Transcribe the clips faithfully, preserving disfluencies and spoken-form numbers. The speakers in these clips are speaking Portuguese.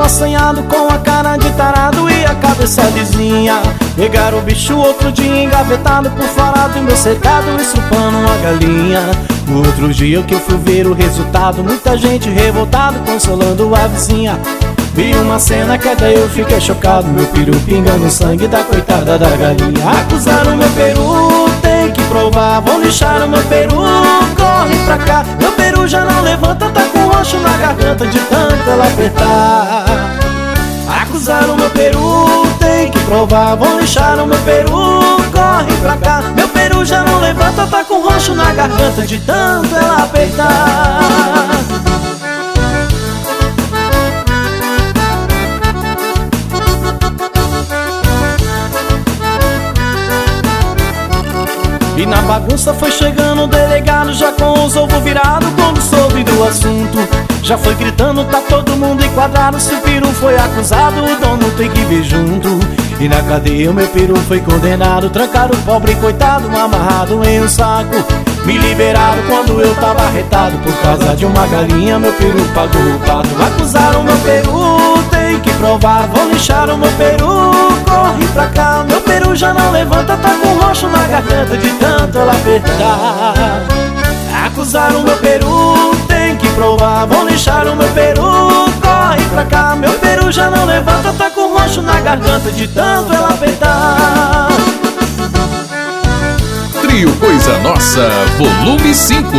assanhado com a cara de tarado e a cabeça lisinha. Pegaram o bicho outro dia engavetado por fora do meu cercado, estrupando uma galinha. No outro dia que eu fui ver o resultado, muita gente revoltado consolando a vizinha. Vi uma cena que até eu fiquei chocado, meu peru pingando sangue da coitada da galinha. Acusaram meu peru, tem que provar, vão lixar o meu peru, corre pra cá. Meu peru já não levanta, tá com roxo na garganta de tanto ela apertar. Acusaram meu peru, tem que provar, vão lixar o meu peru, corre pra cá. Meu peru já não levanta, tá com roxo na garganta de tanto ela apertar. E na bagunça foi chegando o delegado, já com os ovos virados, quando soube do assunto. Já foi gritando, tá todo mundo enquadrado, se o peru foi acusado, o dono tem que vir junto. E na cadeia o meu peru foi condenado, trancaram o pobre coitado, amarrado em um saco. Me liberaram quando eu tava arretado, por causa de uma galinha meu peru pagou o pato. Acusaram meu peru, tem que provar, vão lixar o meu peru, corre pra cá. Meu peru já não levanta, tá com roxo na garganta de tanto ela apertar. Acusaram meu peru, tem que provar, vão lixar o meu peru, corre pra cá. Meu peru já não levanta, tá com roxo na garganta de tanto ela apertar. Trio Coisa Nossa, volume cinco.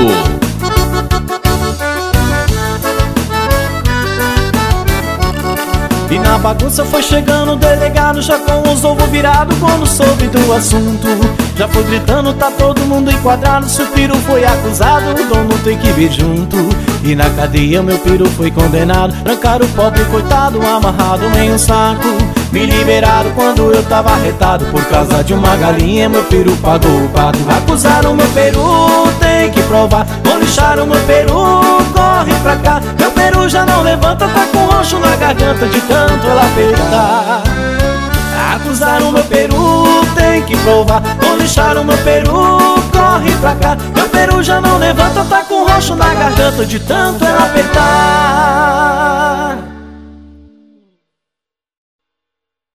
E na bagunça foi chegando o delegado, já com os ovos virados, quando soube do assunto. Já foi gritando, tá todo mundo enquadrado, se o peru foi acusado, o dono tem que vir junto. E na cadeia meu peru foi condenado, trancaram o pobre coitado, amarrado em um saco. Me liberaram quando eu tava arretado, por causa de uma galinha meu peru pagou o pato. Acusaram meu peru, tem que provar, vão lixar o meu peru, corre pra cá. Meu peru já não levanta, tá com roxo na garganta de tanto ela apertar. Acusaram meu peru, tem que provar, vão lixar o meu peru, corre pra cá. Meu peru já não levanta, tá com roxo na garganta de tanto ela apertar.